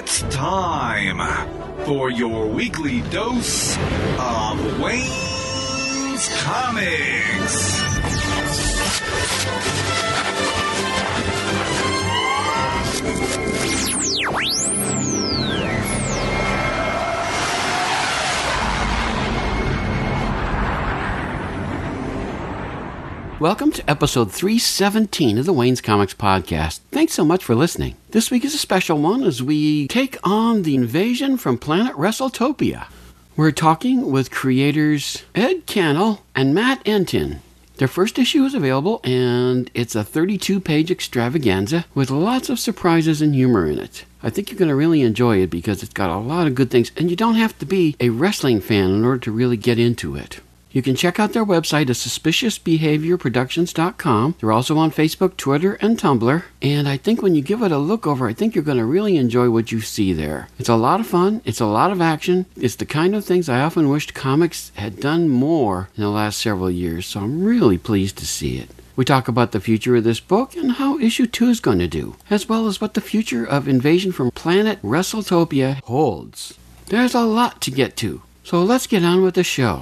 It's time for your weekly dose of Wayne's Comics. Welcome to episode 317 of the Wayne's Comics Podcast. Thanks so much for listening. This week is a special one as we take on the invasion from planet WrestleTopia. We're talking with creators Ed Cannell and Matt Entin. Their first issue is available, and it's a 32-page extravaganza with lots of surprises and humor in it. I think you're going to really enjoy it because it's got a lot of good things, and you don't have to be a wrestling fan in order to really get into it. You can check out their website at suspiciousbehaviorproductions.com. They're also on Facebook, Twitter, and Tumblr. And I think when you give it a look over, I think you're going to really enjoy what you see there. It's a lot of fun. It's a lot of action. It's the kind of things I often wished comics had done more in the last several years. So I'm really pleased to see it. We talk about the future of this book and how issue 2 is going to do, as well as what the future of Invasion from Planet WrestleTopia holds. There's a lot to get to. So let's get on with the show.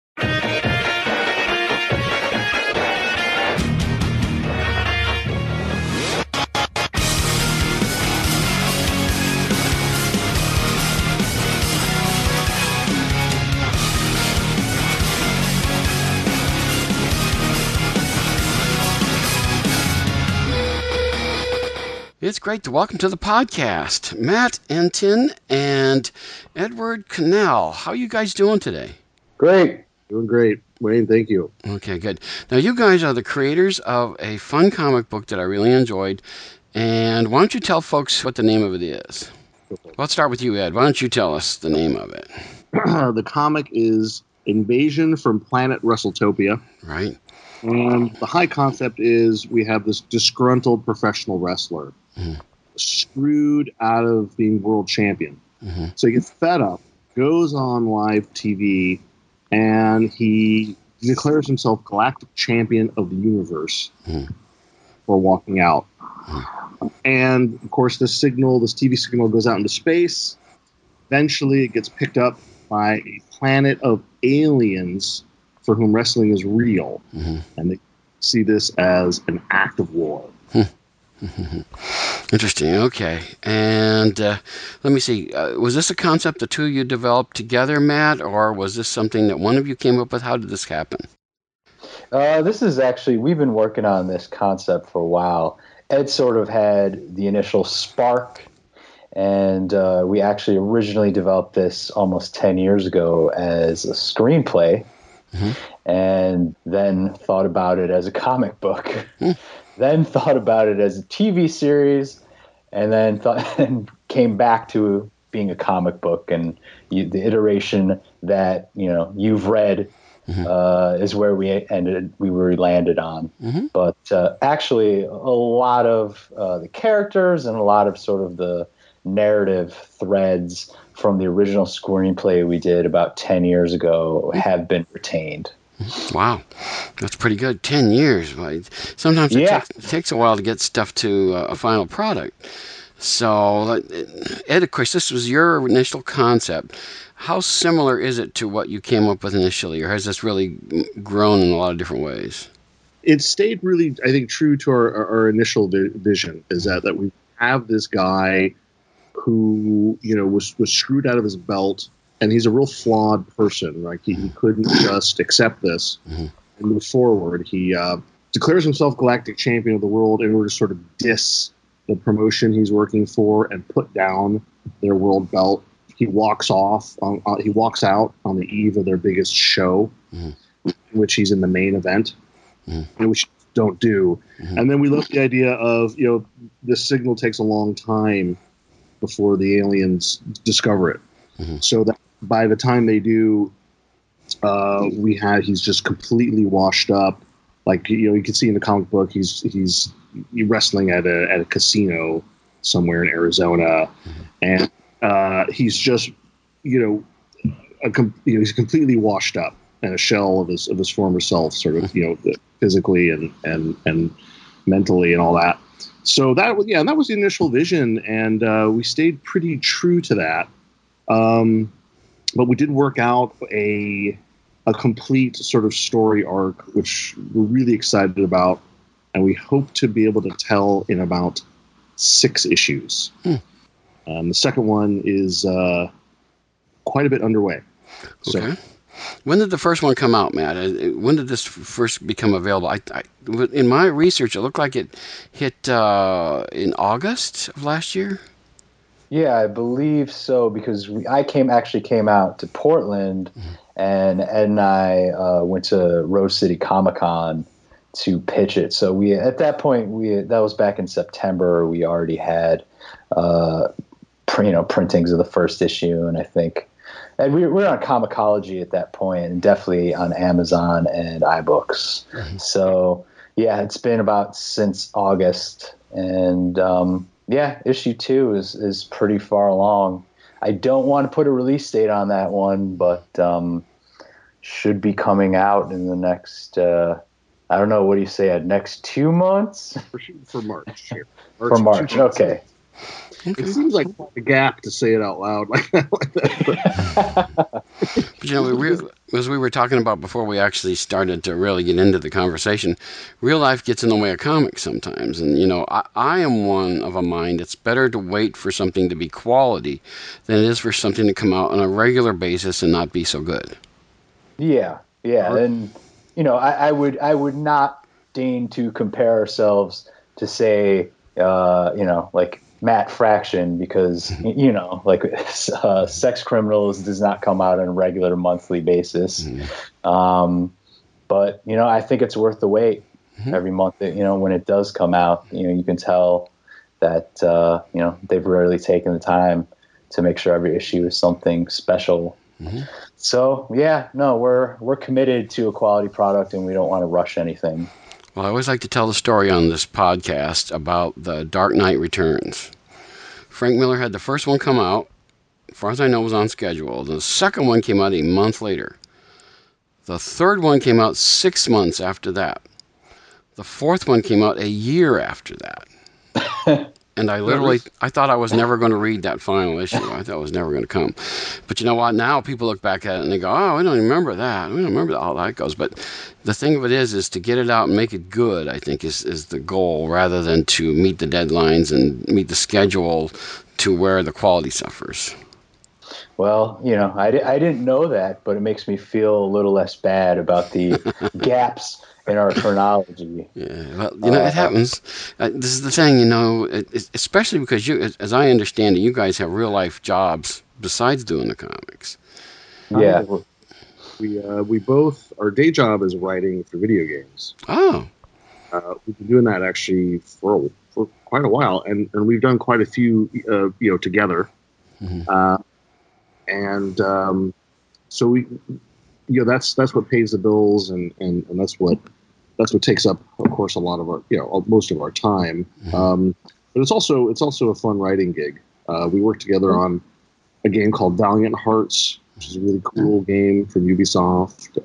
It's great to welcome to the podcast Matt Entin and Edward Cannell. How are you guys doing today? Great. Doing great. Wayne, thank you. Okay, good. Now, you guys are the creators of a fun comic book that I really enjoyed. And why don't you tell folks what the name of it is? Let's start with you, Ed. Why don't you tell us the name of it? The comic is Invasion from Planet WrestleTopia. Right. And the high concept is we have this disgruntled professional wrestler screwed out of being world champion. So he gets fed up, goes on live TV, and he declares himself galactic champion of the universe for walking out. And, of course, this TV signal goes out into space. Eventually, it gets picked up by a planet of aliens for whom wrestling is real. And they see this as an act of war. Interesting. Okay. And let me see. Was this a concept the two of you developed together, Matt, or was this something that one of you came up with? How did this happen? This is actually, we've been working on this concept for a while. Ed sort of had the initial spark, and we actually originally developed this almost 10 years ago as a screenplay, and then thought about it as a comic book. Then thought about it as a TV series, and then and came back to being a comic book. And the iteration that you've read is where we landed on. But actually, a lot of the characters and a lot of sort of the narrative threads from the original screenplay we did about 10 years ago have been retained. Wow, that's pretty good. 10 years. Sometimes it takes a while to get stuff to a final product. So, Ed, of course, this was your initial concept. How similar is it to what you came up with initially, or has this really grown in a lot of different ways? It stayed really, I think, true to our initial vision, is that we have this guy who, was screwed out of his belt. And he's a real flawed person. Like he couldn't just accept this and move forward. He declares himself galactic champion of the world in order to sort of diss the promotion he's working for and put down their world belt. He walks off. He walks out on the eve of their biggest show, in which he's in the main event, which don't do. And then we love the idea of this signal takes a long time before the aliens discover it, so that by the time they do, he's just completely washed up. Like you can see in the comic book, he's wrestling at a casino somewhere in Arizona, and he's just he's completely washed up and a shell of his former self, sort of physically and mentally and all that. So that was the initial vision, and we stayed pretty true to that. But we did work out a complete sort of story arc, which we're really excited about, and we hope to be able to tell in about 6 issues. The second one is quite a bit underway. Okay. So, when did the first one come out, Matt? When did this first become available? In my research, it looked like it hit in August of last year. Yeah, I believe so, because I came out to Portland, and Ed and I went to Rose City Comic Con to pitch it. So at that point that was back in September. We already had printings of the first issue, and I think, and we were on Comixology at that point, and definitely on Amazon and iBooks. So yeah, it's been about since August, and issue 2 is pretty far along. I don't want to put a release date on that one, but should be coming out in the next, I don't know, what do you say, next 2 months? For March. For March, okay. It seems like a gap to say it out loud like that. But as we were talking about before we actually started to really get into the conversation, real life gets in the way of comics sometimes. And, I am one of a mind, it's better to wait for something to be quality than it is for something to come out on a regular basis and not be so good. Yeah. And, I would not deign to compare ourselves to, say, like Matt Fraction, because Sex Criminals does not come out on a regular monthly basis. But I think it's worth the wait. Every month, when it does come out, you can tell that they've really taken the time to make sure every issue is something special. So we're committed to a quality product, and we don't want to rush anything. Well, I always like to tell the story on this podcast about The Dark Knight Returns. Frank Miller had the first one come out, as far as I know, was on schedule. The second one came out a month later. The third one came out 6 months after that. The fourth one came out a year after that. And I thought I was never going to read that final issue. I thought it was never going to come. But you know what? Now people look back at it and they go, oh, I don't remember that. We don't remember how that goes. But the thing of it is to get it out and make it good, I think, is the goal, rather than to meet the deadlines and meet the schedule to where the quality suffers. Well, I didn't know that, but it makes me feel a little less bad about the gaps in our chronology. Yeah, well, it happens. This is the thing, especially because you, as I understand it, you guys have real life jobs besides doing the comics. Yeah. We both, our day job is writing for video games. Oh. We've been doing that actually for quite a while, and we've done quite a few, together. So we, that's what pays the bills, and that's what takes up, of course, a lot of our, most of our time. But it's also a fun writing gig. We work together on a game called Valiant Hearts, which is a really cool game from Ubisoft.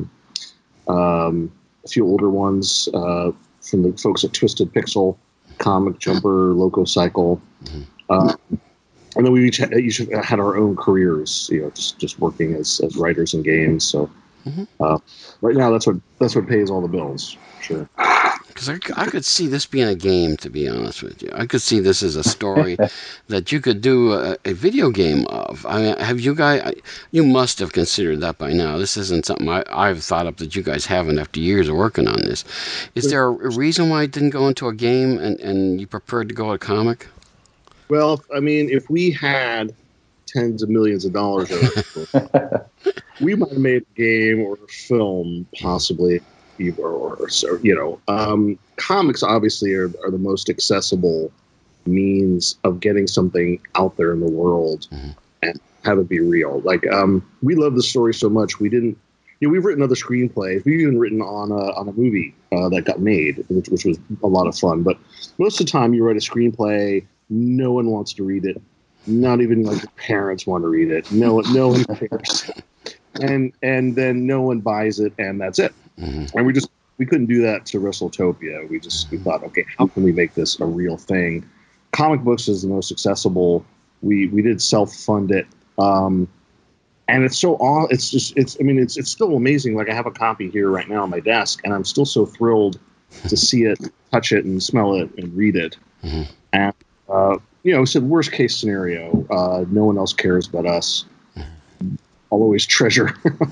A few older ones from the folks at Twisted Pixel, Comic Jumper, Loco Cycle. And then we each had our own careers, just working as writers in games. So right now, that's what pays all the bills. Sure. Because I could see this being a game, to be honest with you. I could see this as a story that you could do a video game of. I mean, have you guys? You must have considered that by now. This isn't something I've thought up that you guys haven't after years of working on this. Is there a reason why it didn't go into a game and you preferred to go a comic? Well, I mean, if we had tens of millions of dollars, we might have made a game or a film, possibly, or so. Comics obviously are the most accessible means of getting something out there in the world and have it be real. Like, we love the story so much. We didn't. We've written other screenplays. We've even written on a movie that got made, which was a lot of fun. But most of the time, you write a screenplay. No one wants to read it. Not even like your parents want to read it. No one cares. And then no one buys it, and that's it. And we just we couldn't do that to WrestleTopia. We thought, okay, how can we make this a real thing? Comic books is the most accessible. We did self-fund it. And it's so all. It's still amazing. Like I have a copy here right now on my desk, and I'm still so thrilled to see it, touch it, and smell it, and read it. Mm-hmm. And we said worst case scenario, no one else cares but us. I'll always treasure.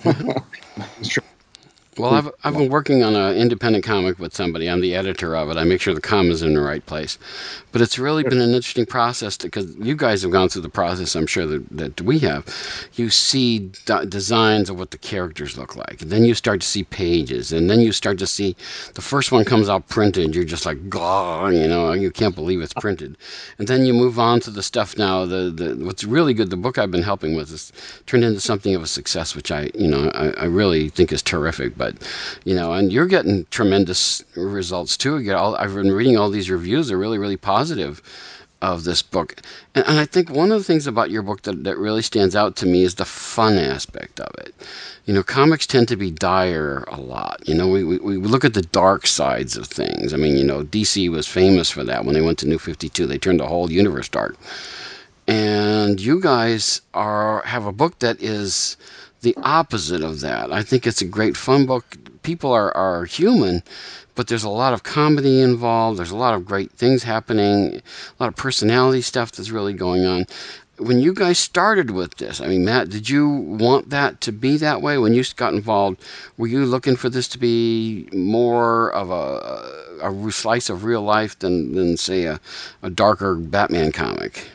Well, I've been working on an independent comic with somebody. I'm the editor of it. I make sure the comma's in the right place. But it's really been an interesting process because you guys have gone through the process, I'm sure, that we have. You see designs of what the characters look like. And then you start to see pages. And then you start to see the first one comes out printed. You're just like, "Gah," you can't believe it's printed. And then you move on to the stuff now. What's really good, the book I've been helping with is turned into something of a success, which I really think is terrific. But, and you're getting tremendous results too. I've been reading all these reviews. They're really, really positive of this book. And I think one of the things about your book that really stands out to me is the fun aspect of it. Comics tend to be dire a lot. We look at the dark sides of things. I mean, DC was famous for that. When they went to New 52, they turned the whole universe dark. And you guys have a book that is the opposite of that. I think it's a great fun book. People are human, but there's a lot of comedy involved. There's a lot of great things happening, a lot of personality stuff that's really going on. When you guys started with this, I mean, Matt, did you want that to be that way? When you got involved, were you looking for this to be more of a slice of real life than say, a darker Batman comic?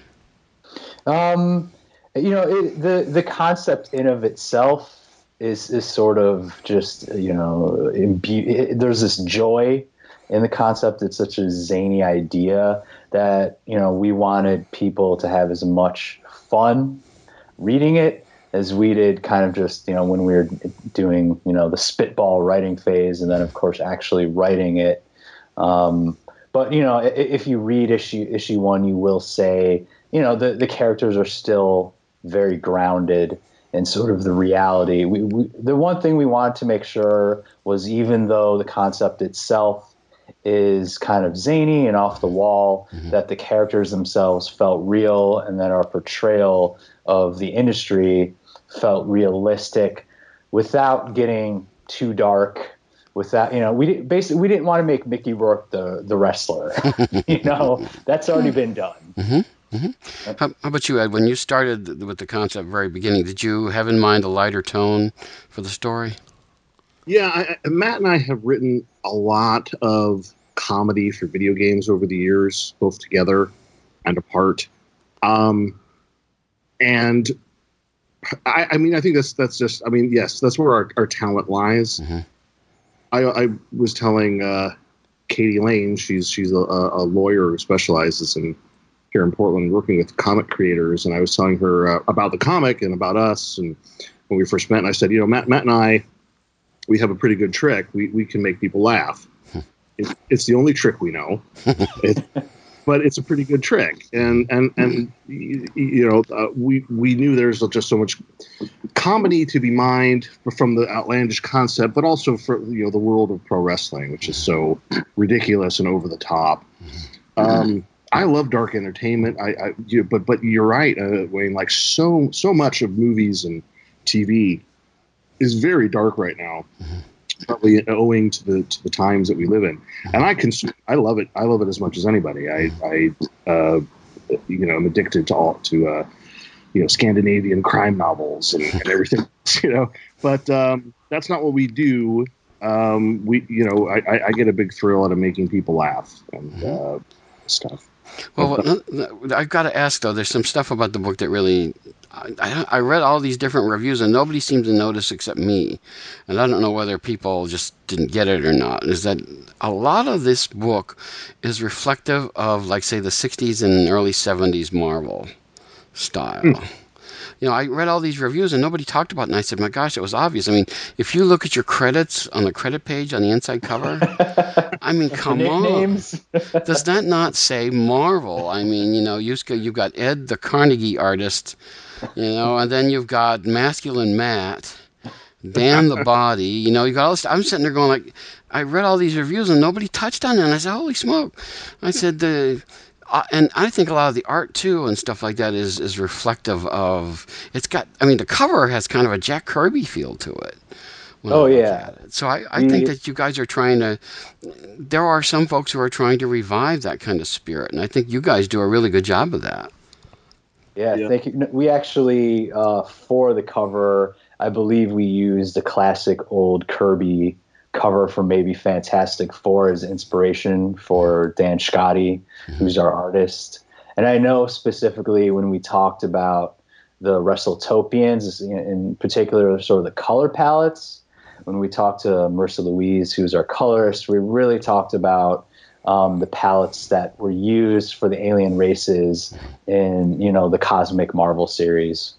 The concept in of itself is sort of just, there's this joy in the concept. It's such a zany idea that, we wanted people to have as much fun reading it as we did kind of just, when we were doing, the spitball writing phase and then, of course, actually writing it. But, if you read issue 1, you will say, the characters are still very grounded in sort of the reality. The one thing we wanted to make sure was, even though the concept itself is kind of zany and off the wall, mm-hmm. that the characters themselves felt real and that our portrayal of the industry felt realistic without getting too dark. Without, we didn't want to make Mickey Rourke the wrestler. That's already been done. Mm-hmm. Mm-hmm. How about you, Ed? When you started with the concept at the very beginning, did you have in mind a lighter tone for the story? Yeah, Matt and I have written a lot of comedy for video games over the years, both together and apart. And I think that's just, yes, that's where our talent lies. Mm-hmm. I was telling Katie Lane, she's a lawyer who specializes here in Portland, working with comic creators, and I was telling her about the comic and about us. And when we first met, and I said, Matt and I, we have a pretty good trick. We can make people laugh. It's the only trick we know, but it's a pretty good trick. And we knew there's just so much comedy to be mined from the outlandish concept, but also for the world of pro wrestling, which is so ridiculous and over the top. I love dark entertainment. But you're right, Wayne. Like so much of movies and TV is very dark right now, probably owing to the times that we live in. And I love it. I love it as much as anybody. I'm addicted to Scandinavian crime novels and everything. But that's not what we do. I get a big thrill out of making people laugh and stuff. Well, I've got to ask, though, there's some stuff about the book that really, I read all these different reviews and nobody seemed to notice except me. And I don't know whether people just didn't get it or not. Is that a lot of this book is reflective of, like, say, the 60s and early 70s Marvel style. I read all these reviews and nobody talked about it. And I said, my gosh, it was obvious. I mean, if you look at your credits on the credit page on the inside cover, come on. Does that not say Marvel? I mean, you've got Ed, the Carnegie artist, and then you've got Masculine Matt. Damn the Body. You know, you got all this. I'm sitting there going like, I read all these reviews and nobody touched on it. And I said, holy smoke! I said and I think a lot of the art too and stuff like that is reflective of. It's got. I mean, the cover has kind of a Jack Kirby feel to it. Oh yeah. So I think that you guys are trying to. There are some folks who are trying to revive that kind of spirit, and I think you guys do a really good job of that. Yeah. Thank you. We actually, for the cover, I believe we used the classic old Kirby cover from maybe Fantastic Four as inspiration for Dan Scotty, who's our artist. And I know specifically when we talked about the WrestleTopians, in particular, sort of the color palettes, when we talked to Marissa Louise, who's our colorist, we really talked about the palettes that were used for the alien races in, the Cosmic Marvel series.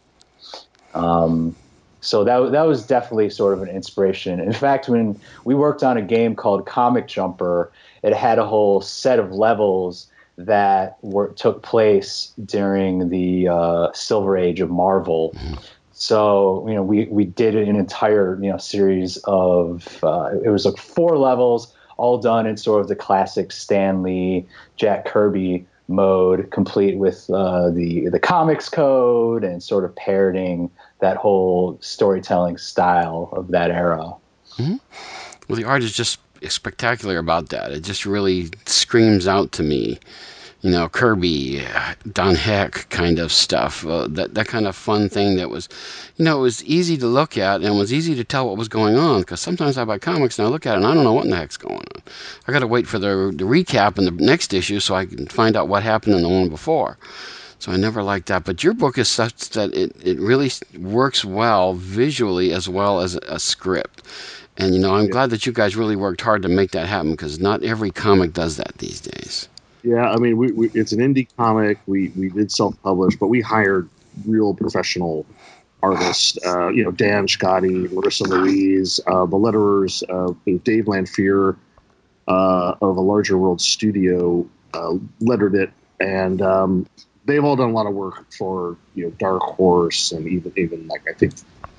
So that was definitely sort of an inspiration. In fact, when we worked on a game called Comic Jumper, it had a whole set of levels that took place during the Silver Age of Marvel. So, we did an entire, series of, it was like 4 levels, all done in sort of the classic Stan Lee, Jack Kirby mode, complete with the comics code and sort of parroting that whole storytelling style of that era. Mm-hmm. Well, the art is just spectacular about that. It just really screams out to me. Kirby, Don Heck kind of stuff, that kind of fun thing that was, it was easy to look at and was easy to tell what was going on, because sometimes I buy comics and I look at it and I don't know what in the heck's going on. I got to wait for the recap in the next issue so I can find out what happened in the one before. So I never liked that. But your book is such that it really works well visually as well as a script. And, I'm glad that you guys really worked hard to make that happen, because not every comic does that these days. Yeah, I mean, we it's an indie comic. We did self-publish, but we hired real professional artists. Dan Scotty, Marissa Louise, the letterers, Dave Lanfear of A Larger World Studio lettered it, and they've all done a lot of work for Dark Horse and even like I think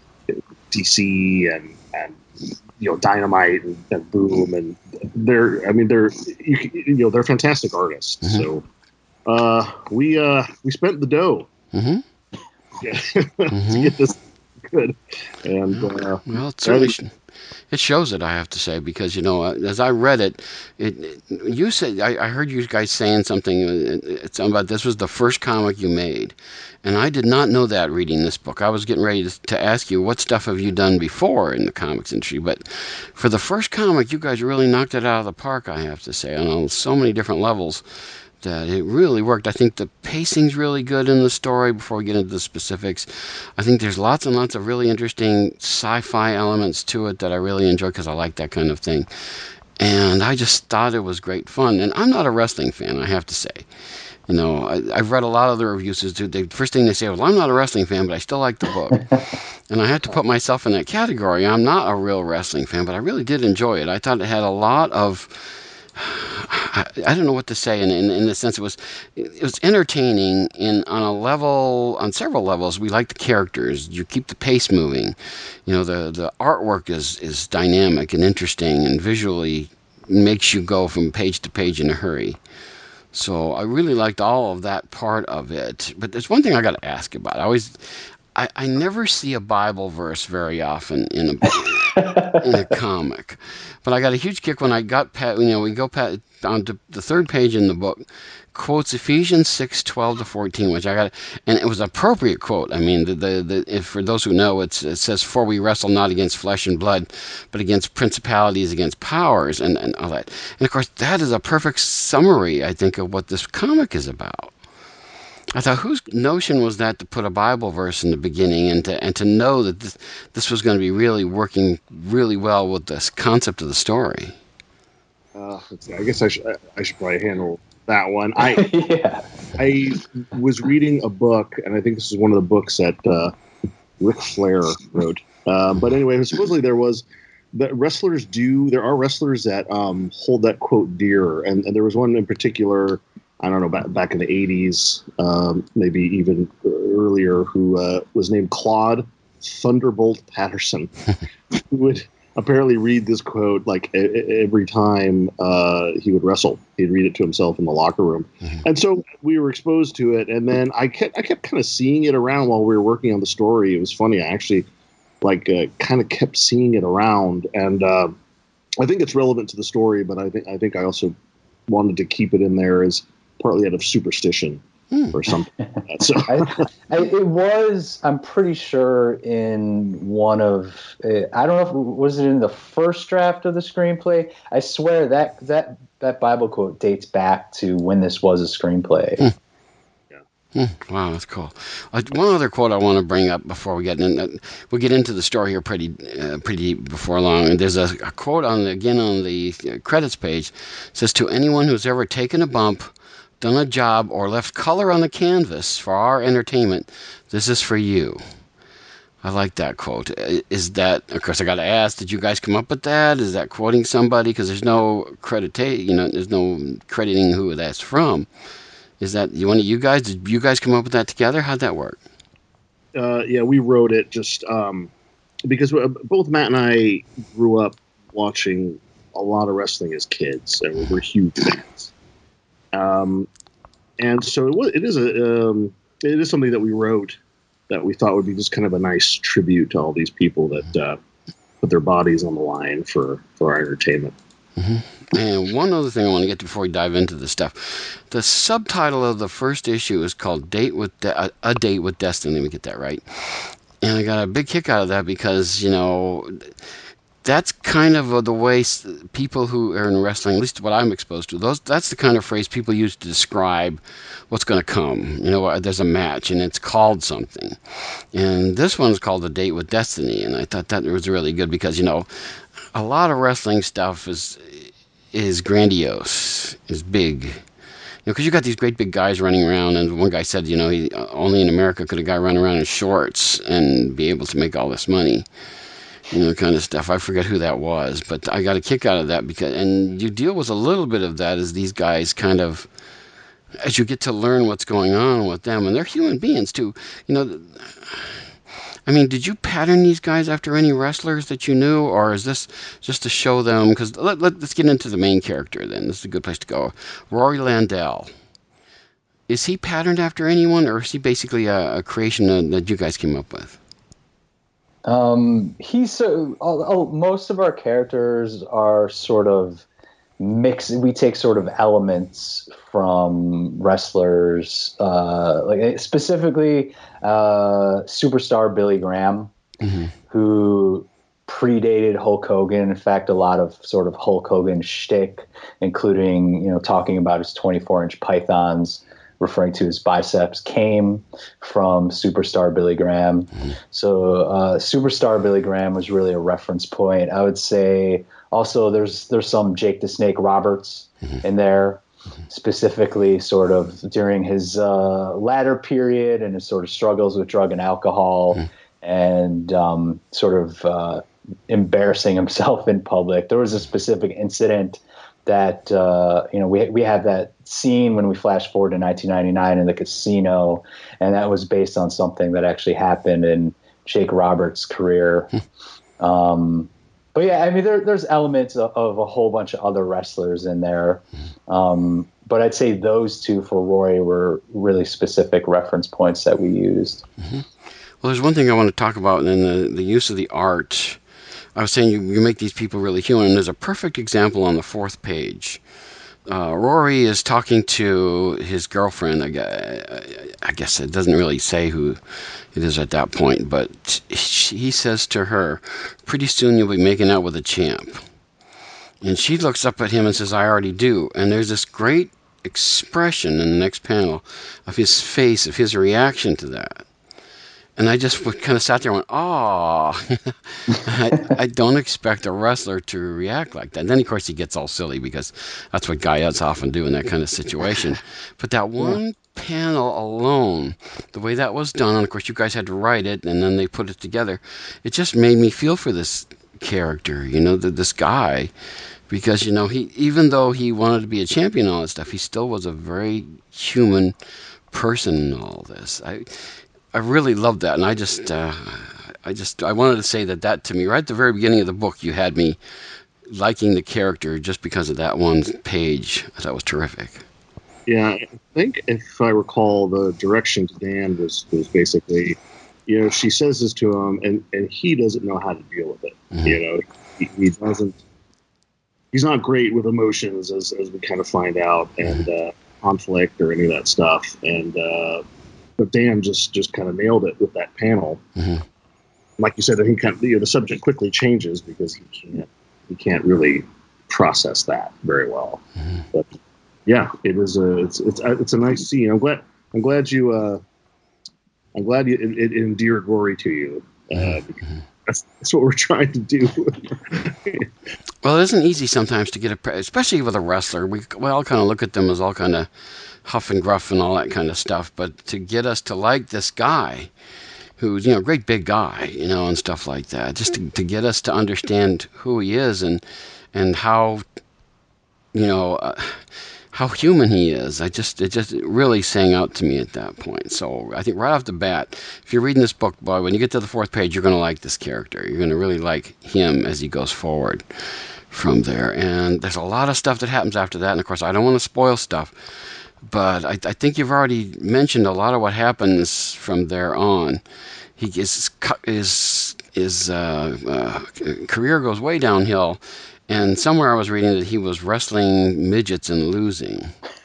DC and Dynamite and Boom, and they're fantastic artists. Mm-hmm. So we spent the dough to get this good, and well, it's certainly it shows it, I have to say, because as I read it, you said I heard you guys saying something about this was the first comic you made, and I did not know that reading this book. I was getting ready to ask you what stuff have you done before in the comics industry, but for the first comic, you guys really knocked it out of the park, I have to say, on so many different levels. That it really worked. I think the pacing's really good in the story. Before we get into the specifics, I think there's lots and lots of really interesting sci-fi elements to it that I really enjoy, because I like that kind of thing. And I just thought it was great fun. And I'm not a wrestling fan, I have to say. I've read a lot of the reviews. The first thing they say was, I'm not a wrestling fan, but I still like the book. And I had to put myself in that category. I'm not a real wrestling fan, but I really did enjoy it. I thought it had a lot of... I don't know what to say in the sense it was entertaining on several levels. We like the characters. You keep the pace moving. The artwork is dynamic and interesting and visually makes you go from page to page in a hurry. So I really liked all of that part of it. But there's one thing I got to ask about. I never see a Bible verse very often in a comic, but I got a huge kick when I got we go on to the third page in the book, quotes Ephesians 6:12-14, which I got, and it was an appropriate quote. I mean, if for those who know, it says, "For we wrestle not against flesh and blood, but against principalities, against powers," and all that. And of course, that is a perfect summary, I think, of what this comic is about. I thought, whose notion was that to put a Bible verse in the beginning and to know that this was going to be really working really well with this concept of the story? Let's see. I guess I should probably handle that one. I was reading a book, and I think this is one of the books that Ric Flair wrote. But anyway, supposedly there are wrestlers that hold that quote dear, and there was one in particular. I don't know, back in the 80s, maybe even earlier, who was named Claude Thunderbolt Patterson. would apparently read this quote like every time he would wrestle. He'd read it to himself in the locker room, and so we were exposed to it. And then I kept kind of seeing it around while we were working on the story. It was funny. I actually kind of kept seeing it around, and I think it's relevant to the story. But I think I also wanted to keep it in there as partly out of superstition. Or something like that. So it was, I'm pretty sure, in one of, I don't know if was it in the first draft of the screenplay. I swear that Bible quote dates back to when this was a screenplay. Wow, that's cool. One other quote I want to bring up before we get in. We'll get into the story here pretty before long. And there's a quote on the credits page. It says, "To anyone who's ever taken a bump, done a job, or left color on the canvas for our entertainment, this is for you." I like that quote. Is that, of course, I got to ask, did you guys come up with that? Is that quoting somebody? Because there's no there's no crediting who that's from. Is that one of you guys? Did you guys come up with that together? How'd that work? Yeah, we wrote it just because both Matt and I grew up watching a lot of wrestling as kids, and we were huge fans. And so it is something that we wrote that we thought would be just kind of a nice tribute to all these people that put their bodies on the line for our entertainment. Mm-hmm. And one other thing I want to get to before we dive into this stuff. The subtitle of the first issue is called A Date with Destiny. Let me get that right. And I got a big kick out of that because, that's kind of the way people who are in wrestling, at least what I'm exposed to, that's the kind of phrase people use to describe what's going to come. There's a match and it's called something. And this one's called A Date with Destiny. And I thought that was really good because, a lot of wrestling stuff is grandiose, is big. Because you got these great big guys running around, and one guy said, he, only in America could a guy run around in shorts and be able to make all this money. Kind of stuff. I forget who that was, but I got a kick out of that and you deal with a little bit of that as these guys kind of, as you get to learn what's going on with them, and they're human beings too. Did you pattern these guys after any wrestlers that you knew, or is this just to show them? Because let's get into the main character then. This is a good place to go. Rory Landell. Is he patterned after anyone, or is he basically a creation that you guys came up with? Most of our characters are sort of mixed. We take sort of elements from wrestlers, specifically superstar Billy Graham, who predated Hulk Hogan. In fact, a lot of sort of Hulk Hogan shtick, including talking about his 24-inch pythons, referring to his biceps, came from superstar Billy Graham. So superstar Billy Graham was really a reference point. I would say also there's some Jake the Snake Roberts in there, specifically sort of during his latter period and his sort of struggles with drug and alcohol and sort of embarrassing himself in public. There was a specific incident that we have that scene when we flash forward to 1999 in the casino, and that was based on something that actually happened in Jake Roberts' career. But yeah, there's elements of a whole bunch of other wrestlers in there. But I'd say those two for Rory were really specific reference points that we used. Well, there's one thing I want to talk about in the use of the art. I was saying you make these people really human, and there's a perfect example on the fourth page. Rory is talking to his girlfriend. I guess it doesn't really say who it is at that point, but he says to her, "Pretty soon you'll be making out with a champ." And she looks up at him and says, "I already do." And there's this great expression in the next panel of his face, of his reaction to that. And I just kind of sat there and went, "Oh, I don't expect a wrestler to react like that." And then, of course, he gets all silly because that's what guys often do in that kind of situation. But that one panel alone, the way that was done, and of course, you guys had to write it, and then they put it together. It just made me feel for this character, this guy, because, he, even though he wanted to be a champion and all that stuff, he still was a very human person in all this. I really loved that, and I wanted to say that to me right at the very beginning of the book, you had me liking the character just because of that one page. I thought was terrific. Yeah, I think if I recall, the direction to Dan was basically, she says this to him, and he doesn't know how to deal with it. Mm-hmm. He doesn't. He's not great with emotions, as we kind of find out, and conflict or any of that stuff. And but Dan just kind of nailed it with that panel. Mm-hmm. Like you said, he kind of, the subject quickly changes because he can't really process that very well. Mm-hmm. But yeah, it's a nice scene. I'm glad it endeared Rory to you. That's what we're trying to do. Well, it isn't easy sometimes to get especially with a wrestler. We all kind of look at them as all kind of huff and gruff and all that kind of stuff. But to get us to like this guy, who's a great big guy, and stuff like that, just to get us to understand who he is and how how human he is. It just really sang out to me at that point. So I think right off the bat, if you're reading this book, boy, when you get to the 4th page, you're going to like this character. You're going to really like him as he goes forward from there. And there's a lot of stuff that happens after that. And of course, I don't want to spoil stuff, but I think you've already mentioned a lot of what happens from there on. His career goes way downhill. And somewhere I was reading that he was wrestling midgets and losing.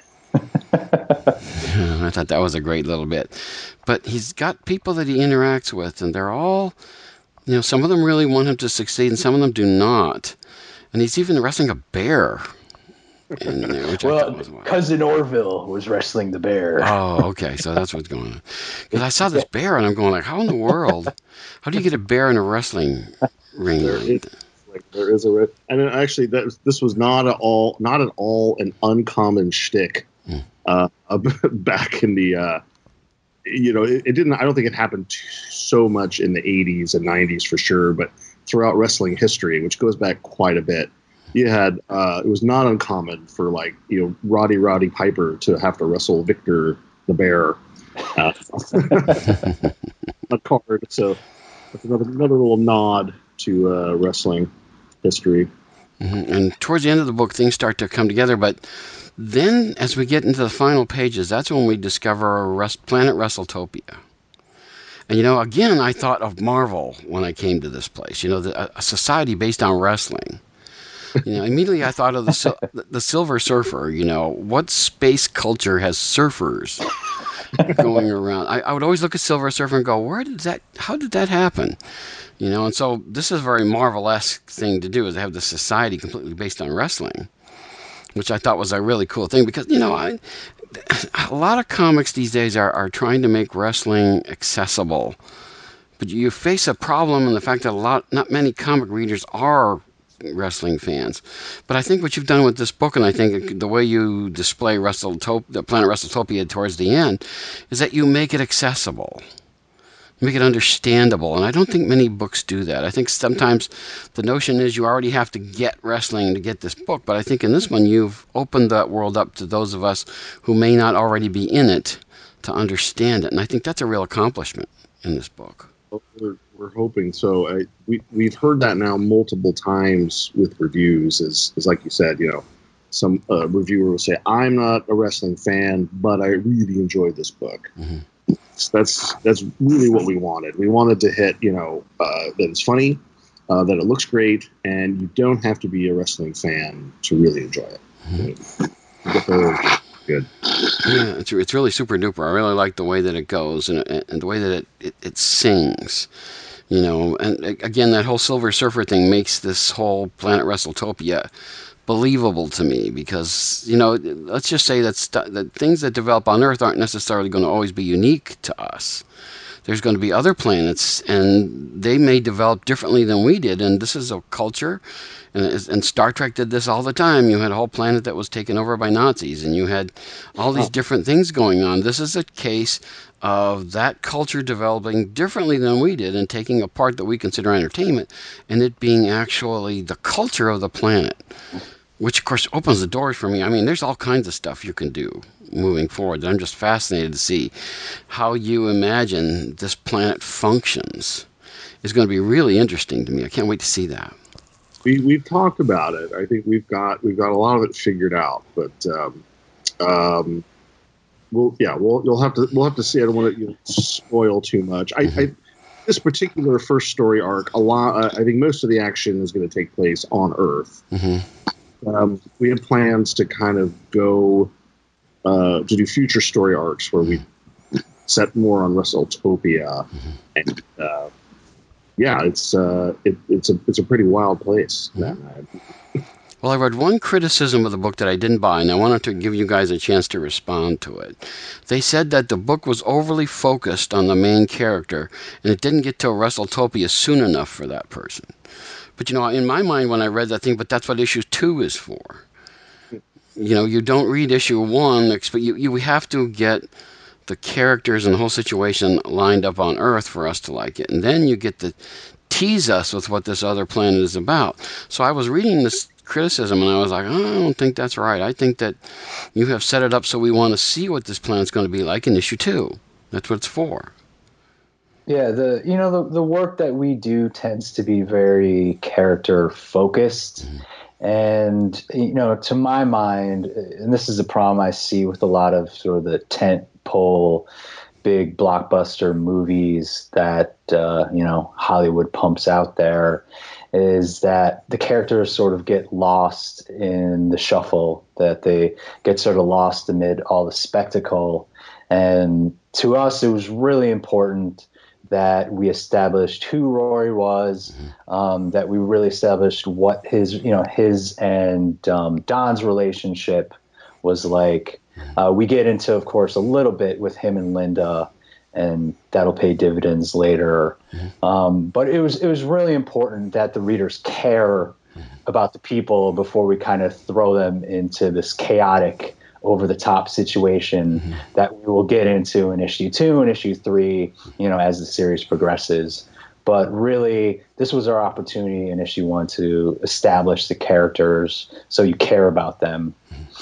I thought that was a great little bit. But he's got people that he interacts with, and they're all, some of them really want him to succeed, and some of them do not. And he's even wrestling a bear in there, which I thought was wild. Cousin Orville was wrestling the bear. Oh, okay, so that's what's going on. Because I saw this bear, and I'm going like, how in the world? How do you get a bear in a wrestling ring? There is and actually this was not at all an uncommon shtick back in the it didn't. I don't think it happened so much in the 80s and 90s for sure, but throughout wrestling history, which goes back quite a bit, you had it was not uncommon for Roddy Piper to have to wrestle Victor the Bear a card. So that's another little nod to wrestling history. Mm-hmm. And towards the end of the book, things start to come together. But then, as we get into the final pages, that's when we discover Planet WrestleTopia. And again, I thought of Marvel when I came to this place. A society based on wrestling. Immediately I thought of the Silver Surfer. What space culture has surfers going around? I would always look at Silver Surfer and go, how did that happen? And so this is a very Marvel-esque thing to do, is to have this society completely based on wrestling, which I thought was a really cool thing because, a lot of comics these days are trying to make wrestling accessible. But you face a problem in the fact that not many comic readers are wrestling fans. But I think what you've done with this book, and I think the way you display the Planet WrestleTopia towards the end, is that you make it accessible. Make it understandable. And I don't think many books do that. I think sometimes the notion is you already have to get wrestling to get this book. But I think in this one, you've opened that world up to those of us who may not already be in it to understand it. And I think that's a real accomplishment in this book. We're hoping so. We've heard that now multiple times with reviews. Is like you said, some reviewer will say, I'm not a wrestling fan, but I really enjoyed this book. Mm-hmm. That's really what we wanted. We wanted to hit, that it's funny, that it looks great, and you don't have to be a wrestling fan to really enjoy it. Mm-hmm. Good. Yeah, it's really super duper. I really like the way that it goes and the way that it sings. And again, that whole Silver Surfer thing makes this whole Planet WrestleTopia believable to me because, let's just say that things that develop on Earth aren't necessarily going to always be unique to us. There's going to be other planets, and they may develop differently than we did, and this is a culture, and Star Trek did this all the time. You had a whole planet that was taken over by Nazis, and you had all these different things going on. This is a case of that culture developing differently than we did and taking a part that we consider entertainment, and it being actually the culture of the planet. which of course opens the doors for me. I mean, there's all kinds of stuff you can do moving forward. I'm just fascinated to see how you imagine this planet functions. It's going to be really interesting to me. I can't wait to see that. We've talked about it. I think we've got a lot of it figured out, but we'll have to see. I don't want to spoil too much. This particular first story arc, I think most of the action is going to take place on Earth. We have plans to kind of go to do future story arcs where we set more on WrestleTopia, and it's a pretty wild place. Well, I read one criticism of the book that I didn't buy, and I wanted to give you guys a chance to respond to it. They said that the book was overly focused on the main character, and it didn't get to WrestleTopia soon enough for that person. But, in my mind, when I read that thing, but that's what issue 2 is for. You don't read issue 1, but you have to get the characters and the whole situation lined up on Earth for us to like it. And then you get to tease us with what this other planet is about. So I was reading this criticism and I was like, I don't think that's right. I think that you have set it up so we want to see what this planet's going to be like in issue 2. That's what it's for. Yeah, the work that we do tends to be very character focused. And, to my mind, and this is a problem I see with a lot of sort of the tent pole, big blockbuster movies that, Hollywood pumps out there, is that the characters sort of get lost in the shuffle, that they get sort of lost amid all the spectacle. And to us, it was really important that we established who Rory was, that we really established what his and Don's relationship was like. We get into, of course, a little bit with him and Linda, and that'll pay dividends later. But it was really important that the readers care about the people before we kind of throw them into this chaotic, over-the-top situation that we will get into in issue 2 and issue 3, as the series progresses. But really, this was our opportunity in issue 1 to establish the characters so you care about them.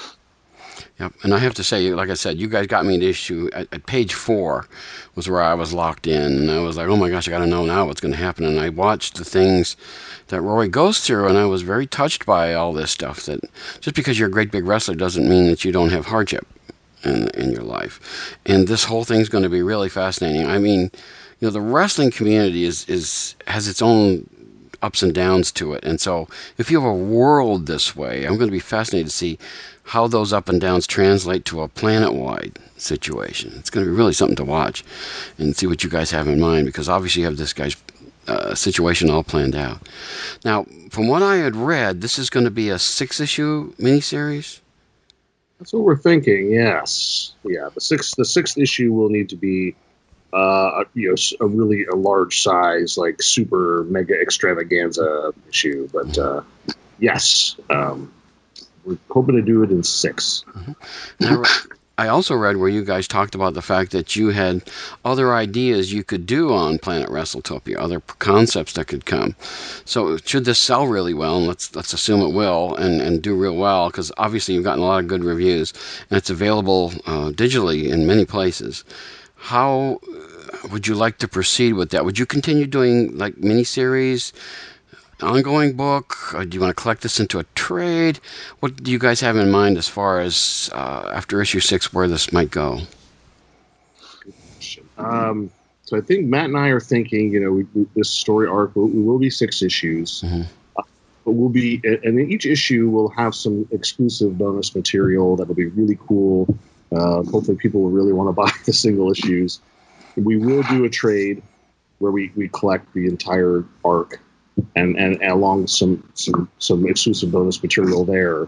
Yep. And I have to say, like I said, you guys got me to issue at page 4 was where I was locked in, and I was like, oh my gosh, I got to know now what's going to happen. And I watched the things that Rory goes through, and I was very touched by all this stuff. That just because you're a great big wrestler doesn't mean that you don't have hardship in your life. And this whole thing's going to be really fascinating. I mean, the wrestling community has its own ups and downs to it. And so if you have a world this way, I'm going to be fascinated to see how those up and downs translate to a planet-wide situation. It's going to be really something to watch and see what you guys have in mind, because obviously you have this guy's situation all planned out. Now, from what I had read, this is going to be a 6-issue miniseries? That's what we're thinking, yes. Yeah, the sixth issue will need to be a really large size, like super mega extravaganza issue. But yes, we're hoping to do it in 6. Now, I also read where you guys talked about the fact that you had other ideas you could do on Planet WrestleTopia, other concepts that could come. So should this sell really well, and let's assume it will, and do real well, because obviously you've gotten a lot of good reviews, and it's available digitally in many places. How would you like to proceed with that? Would you continue doing like miniseries, ongoing book, or do you want to collect this into a trade? What do you guys have in mind as far as after issue 6 where this might go? So I think Matt and I are thinking, this story arc will be 6 issues, but and in each issue we'll have some exclusive bonus material that'll be really cool. Hopefully people will really want to buy the single issues. We will do a trade where we collect the entire arc and along with some exclusive bonus material there.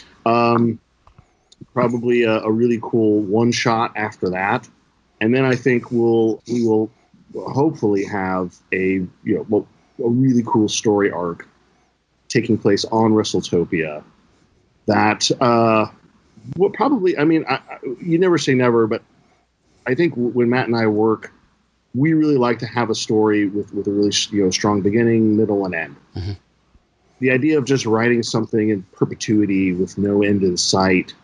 Probably a really cool one shot after that, and then I think we will hopefully have a really cool story arc taking place on WrestleTopia. That probably, you never say never, but I think when Matt and I work, we really like to have a story with a really strong beginning, middle, and end. the idea of just writing something in perpetuity with no end in sight,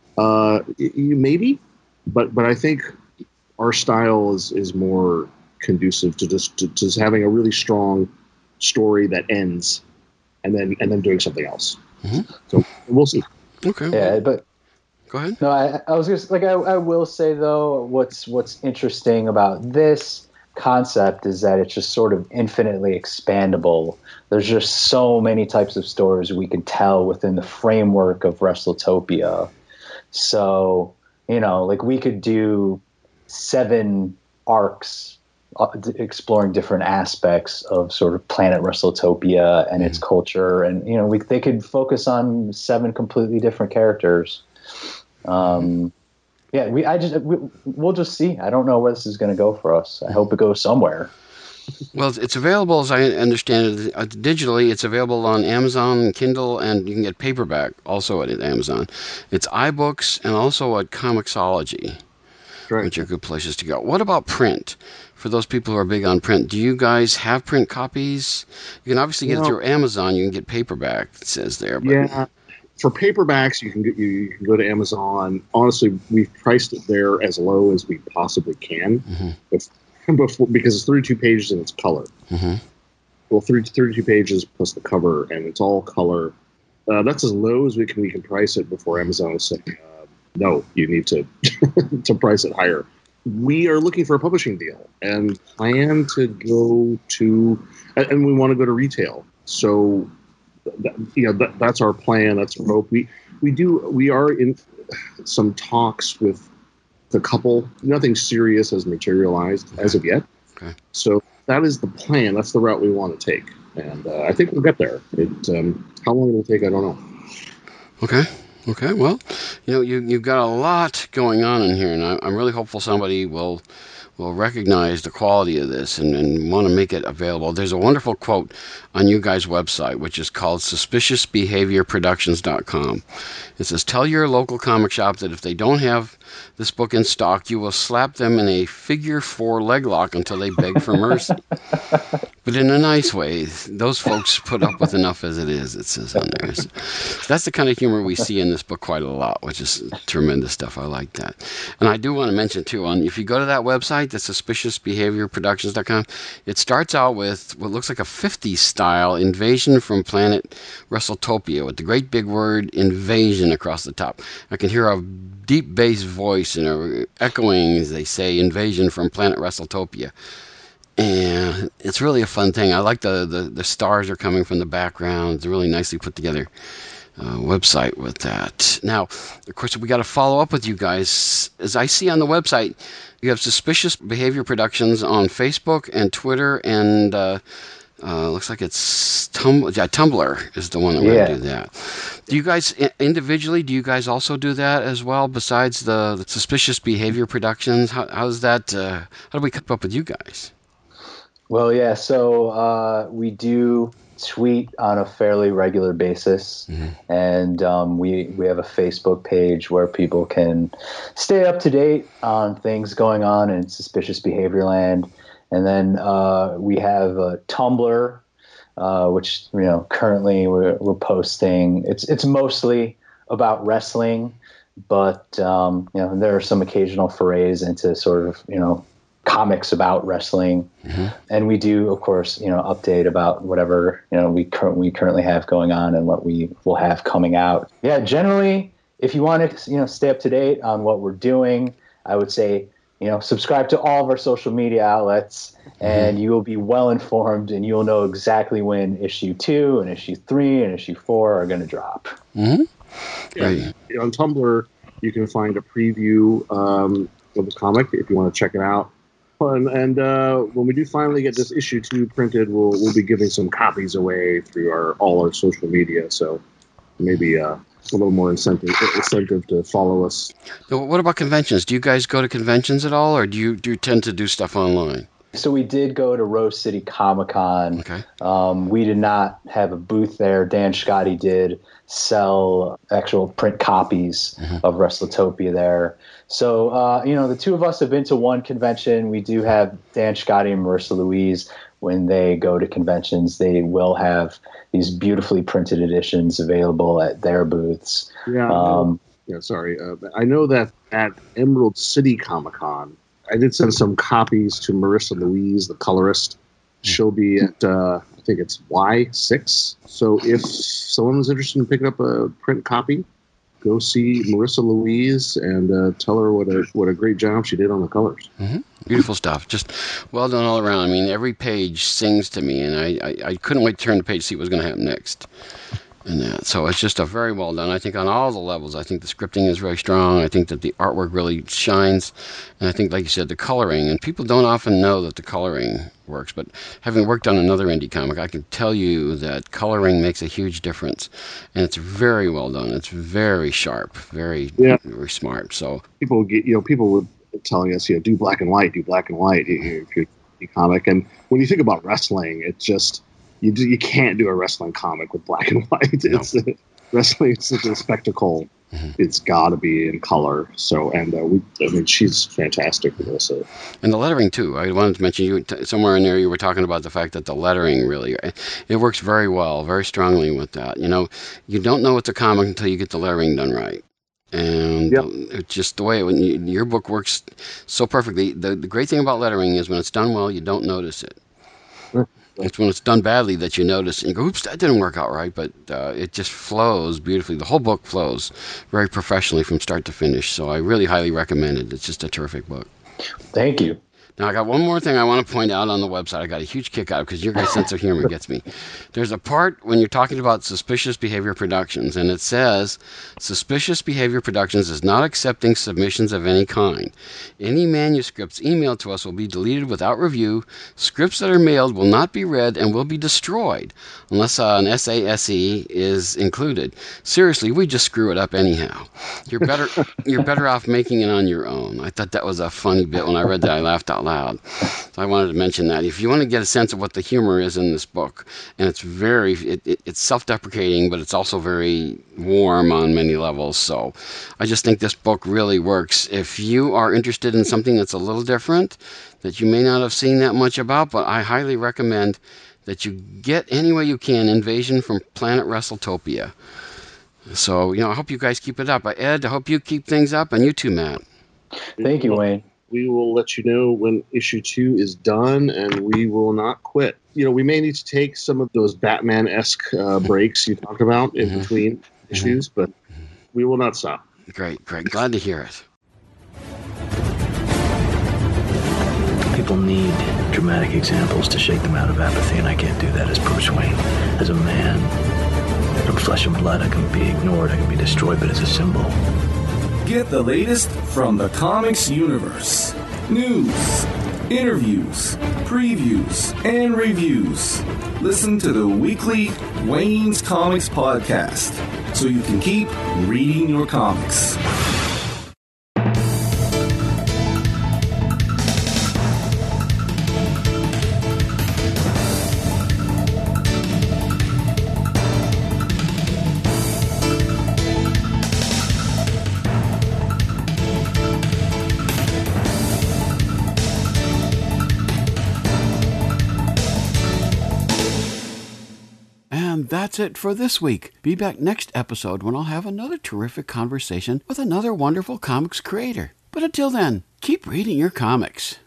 maybe, but I think our style is more conducive to just having a really strong story that ends, and then doing something else. Mm-hmm. So we'll see. Okay. Yeah, but go ahead. No, I was just I will say though, what's interesting about this concept is that it's just sort of infinitely expandable. There's just so many types of stories we can tell within the framework of WrestleTopia. So, we could do 7 arcs exploring different aspects of sort of planet WrestleTopia and its culture. And, they could focus on 7 completely different characters. Yeah, we'll just see. I don't know where this is going to go for us. I hope it goes somewhere. Well, it's available, as I understand it, digitally. It's available on Amazon and Kindle, and you can get paperback also at Amazon. It's iBooks and also at Comixology, which are good places to go. What about print? For those people who are big on print, do you guys have print copies? You can obviously get it through Amazon. You can get paperback, it says there. But yeah. For paperbacks, you can go to Amazon. Honestly, we've priced it there as low as we possibly can, because it's 32 pages and it's color. Mm-hmm. Well, 32 pages plus the cover, and it's all color. That's as low as we can price it before Amazon is saying, no, you need to to price it higher. We are looking for a publishing deal and plan to go to, and we want to go to retail. So. That's our plan. That's our hope. We are in some talks with the couple. Nothing serious has materialized as of yet. Okay. So that is the plan. That's the route we want to take, and I think we'll get there. How long it will take, I don't know. Okay. Well, you've got a lot going on in here, and I'm really hopeful somebody will recognize the quality of this and want to make it available. There's a wonderful quote on you guys' website, which is called suspiciousbehaviorproductions.com. It says, tell your local comic shop that if they don't have this book in stock, you will slap them in a figure 4 leg lock until they beg for mercy. But in a nice way. Those folks put up with enough as it is, it says on there. So that's the kind of humor we see in this book quite a lot, which is tremendous stuff. I like that. And I do want to mention, too, if you go to that website, the suspiciousbehaviorproductions.com, it starts out with what looks like a 50s style invasion from planet WrestleTopia with the great big word invasion across the top. I can hear a deep bass voice and echoing as they say invasion from planet WrestleTopia. And it's really a fun thing. I like the stars are coming from the background. It's a really nicely put together website with that. Now, of course, we got to follow up with you guys. As I see on the website, you have Suspicious Behavior Productions on Facebook and Twitter, and looks like it's Tumblr is the one that will do that. Do you guys individually? Do you guys also do that as well? Besides the Suspicious Behavior Productions, how's that? How do we keep up with you guys? Well, yeah. So we do tweet on a fairly regular basis, and we have a Facebook page where people can stay up to date on things going on in Suspicious Behavior Land. And then we have a Tumblr, which currently we're posting. It's mostly about wrestling, but there are some occasional forays into sort of comics about wrestling, and we do, of course, update about whatever we currently have going on and what we will have coming out. Yeah, generally, if you want to stay up to date on what we're doing, I would say subscribe to all of our social media outlets, and you will be well informed, and you'll know exactly when issue 2 and issue 3 and issue 4 are going to drop. On Tumblr, you can find a preview of the comic if you want to check it out. And when we do finally get this issue 2 printed, we'll be giving some copies away through all our social media. So maybe a little more incentive to follow us. What about conventions? Do you guys go to conventions at all, or do you tend to do stuff online? So we did go to Rose City Comic Con. Okay. We did not have a booth there. Dan Scotty did sell actual print copies of WrestleTopia there. So, the two of us have been to one convention. We do have Dan Scotty and Marissa Louise. when they go to conventions, they will have these beautifully printed editions available at their booths. Yeah. Sorry. I know that at Emerald City Comic Con, I did send some copies to Marissa Louise, the colorist. She'll be at, I think it's Y6. So if someone was interested in picking up a print copy, go see Marissa Louise and tell her what a great job she did on the colors. Mm-hmm. Beautiful stuff. Just well done all around. I mean, every page sings to me, and I couldn't wait to turn the page to see what was going to happen next. And that. So it's just a very well done. I think on all the levels, I think the scripting is very strong. I think that the artwork really shines. And I think, like you said, the coloring. And people don't often know that the coloring works. But having worked on another indie comic, I can tell you that coloring makes a huge difference. And it's very well done. It's very sharp, very smart. So people were telling us, do black and white if you're a comic. And when you think about wrestling, it's just, you can't do a wrestling comic with black and white. Wrestling is such a spectacle. Mm-hmm. It's got to be in color. So, and she's fantastic with this. And the lettering too. I wanted to mention somewhere in there you were talking about the fact that the lettering really it works very well, very strongly with that. You don't know it's a comic until you get the lettering done right. And it's just the way your book works so perfectly. The great thing about lettering is when it's done well, you don't notice it. It's when it's done badly that you notice and you go, oops, that didn't work out right. But it just flows beautifully. The whole book flows very professionally from start to finish. So I really highly recommend it. It's just a terrific book. Thank you. Now, I got one more thing I want to point out on the website. I got a huge kick out of because your guys' sense of humor gets me. There's a part when you're talking about Suspicious Behavior Productions, and it says, Suspicious Behavior Productions is not accepting submissions of any kind. Any manuscripts emailed to us will be deleted without review. Scripts that are mailed will not be read and will be destroyed unless an SASE is included. Seriously, we just screw it up anyhow. You're better off making it on your own. I thought that was a funny bit. When I read that, I laughed out loud. So I wanted to mention that. If you want to get a sense of what the humor is in this book, and it's self-deprecating, but it's also very warm on many levels. So I just think this book really works. If you are interested in something that's a little different, that you may not have seen that much about, but I highly recommend that you get any way you can Invasion from Planet WrestleTopia. So, I hope you guys keep it up. Ed, I hope you keep things up, and you too, Matt. Thank you, Wayne. We will let you know when issue 2 is done, and we will not quit. We may need to take some of those Batman-esque breaks you talked about in between issues, but we will not stop. Great. Glad to hear it. People need dramatic examples to shake them out of apathy, and I can't do that as Bruce Wayne. As a man, from flesh and blood, I can be ignored, I can be destroyed, but as a symbol. Get the latest from the comics universe. News, interviews, previews, and reviews. Listen to the weekly Wayne's Comics podcast so you can keep reading your comics. And that's it for this week. Be back next episode when I'll have another terrific conversation with another wonderful comics creator. But until then, keep reading your comics.